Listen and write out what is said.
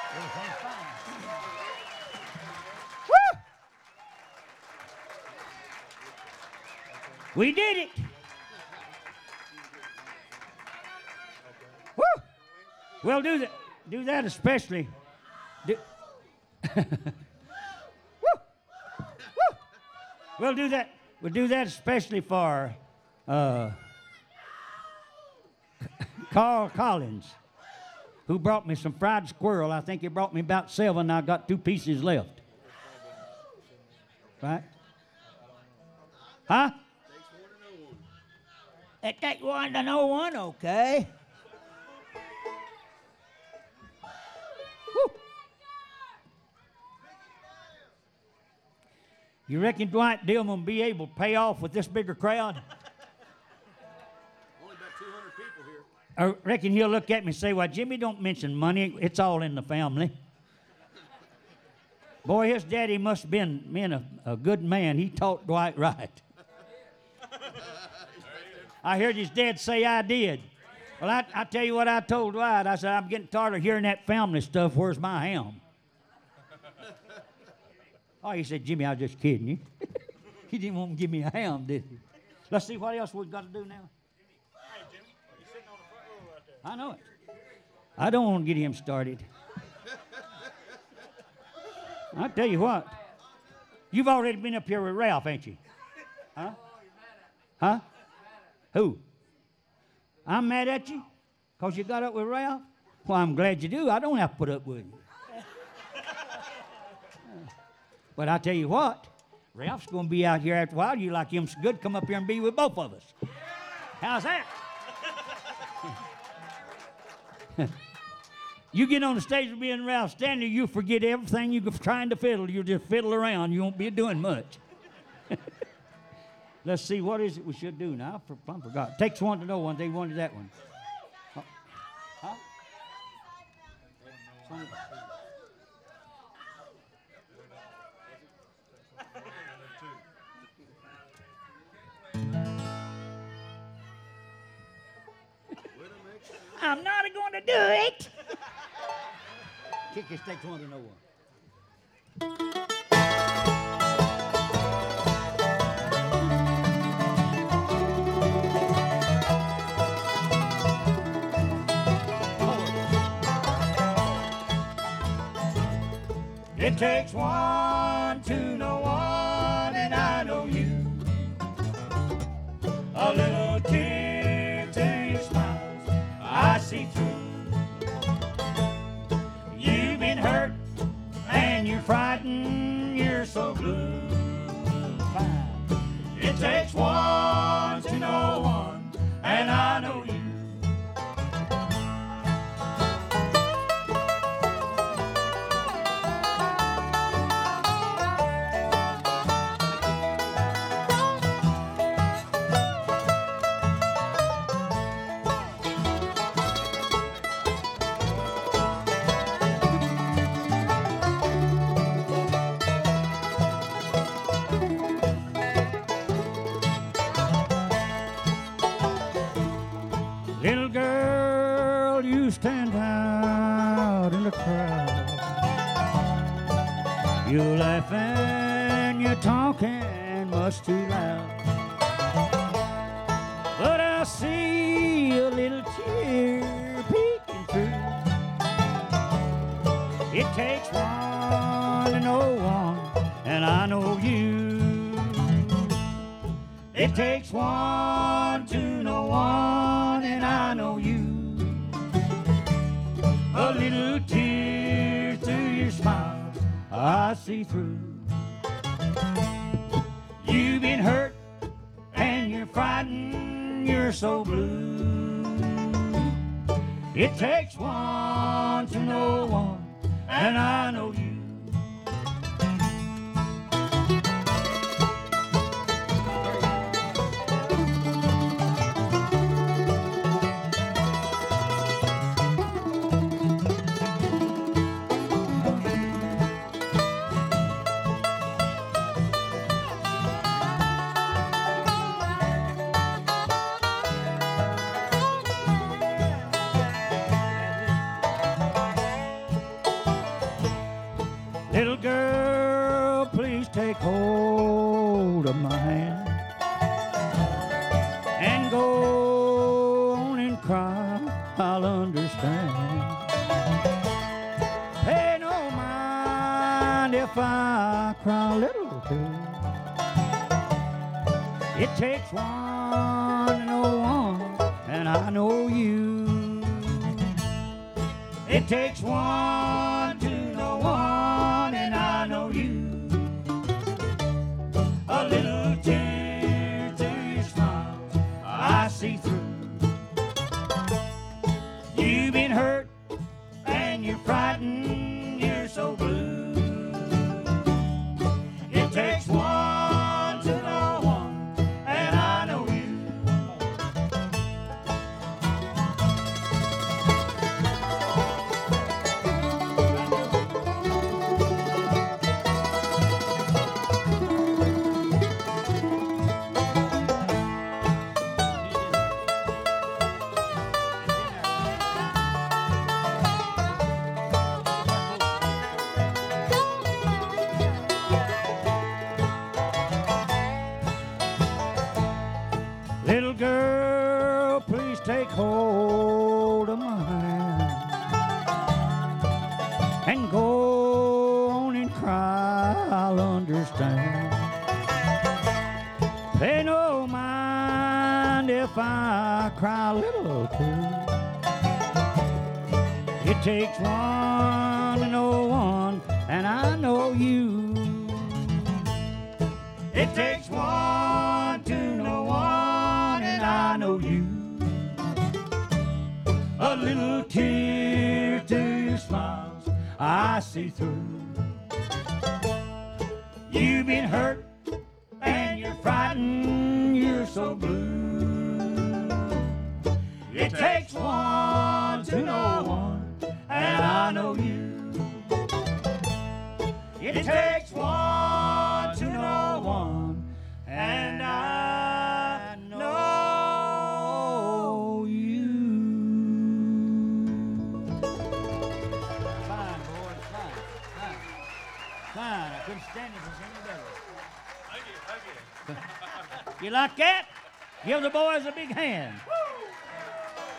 Everything's fine. Woo! We did it. Woo! Well, do that especially. Do, woo! Woo! We'll do that. We'll do that especially for Carl Collins, who brought me some fried squirrel. I think he brought me about 7. I got 2 pieces left. Right? Huh? It takes one to know one, okay? Woo. You reckon Dwight Dillman will be able to pay off with this bigger crowd? Only about 200 people here. I reckon he'll look at me and say, well, Jimmy, don't mention money. It's all in the family. Boy, his daddy must have been a good man. He taught Dwight right. I heard his dad say I did. Well, I tell you what I told Dwight. I said, I'm getting tired of hearing that family stuff. Where's my ham? Oh, he said, Jimmy, I was just kidding you. He didn't want to give me a ham, did he? Let's see what else we've got to do now. Hey, Jimmy, you're sitting on the front row right there. I know it. I don't want to get him started. I tell you what. You've already been up here with Ralph, ain't you? Huh? Huh? Who? I'm mad at you? Because you got up with Ralph? Well, I'm glad you do. I don't have to put up with you. But I tell you what, Ralph's going to be out here after a while. You like him so good, come up here and be with both of us. How's that? You get on the stage with me and Ralph Stanley, you forget everything you're trying to fiddle. You just fiddle around. You won't be doing much. Let's see, what is it we should do now? I forgot. Takes one to know one. They wanted that one. Huh? I'm not going to do it. Kick his takes one to know one. It takes one to know one, and I know you. A little tear to your smiles, I see through. You've been hurt, and you're frightened, you're so blue. Fine. It takes one to know one, and I know you. Little girl, you stand out in the crowd. You're laughing, you're talking much too loud. But I see a little tear peeking through. It takes one to know one, and I know you. It takes one to know one, and I know you. A little tear through your smile, I see through. You've been hurt, and you're frightened, you're so blue. It takes one to know one, and I know you. if I cry a little too. It takes one to know one, and I know you. It takes one to know one, and I know you. A little tear to your smile, I see through. You've been hurt, and you're frightened, you're so blue. It takes one to know one, and I know you. Little girl, please take hold of my hand and go on and cry, I'll understand. Pay no mind if I cry a little too. It takes one to know one, and I know you. It takes one to know one, and I know you. A little tear to your smiles, I see through. You've been hurt, and you're frightened, you're so blue. It takes one to know one, and I know you. It takes one to know one, and I know you. Fine, boy, fine, fine. Fine, I couldn't stand it for any better. Thank you, thank you. You like that? Give the boys a big hand.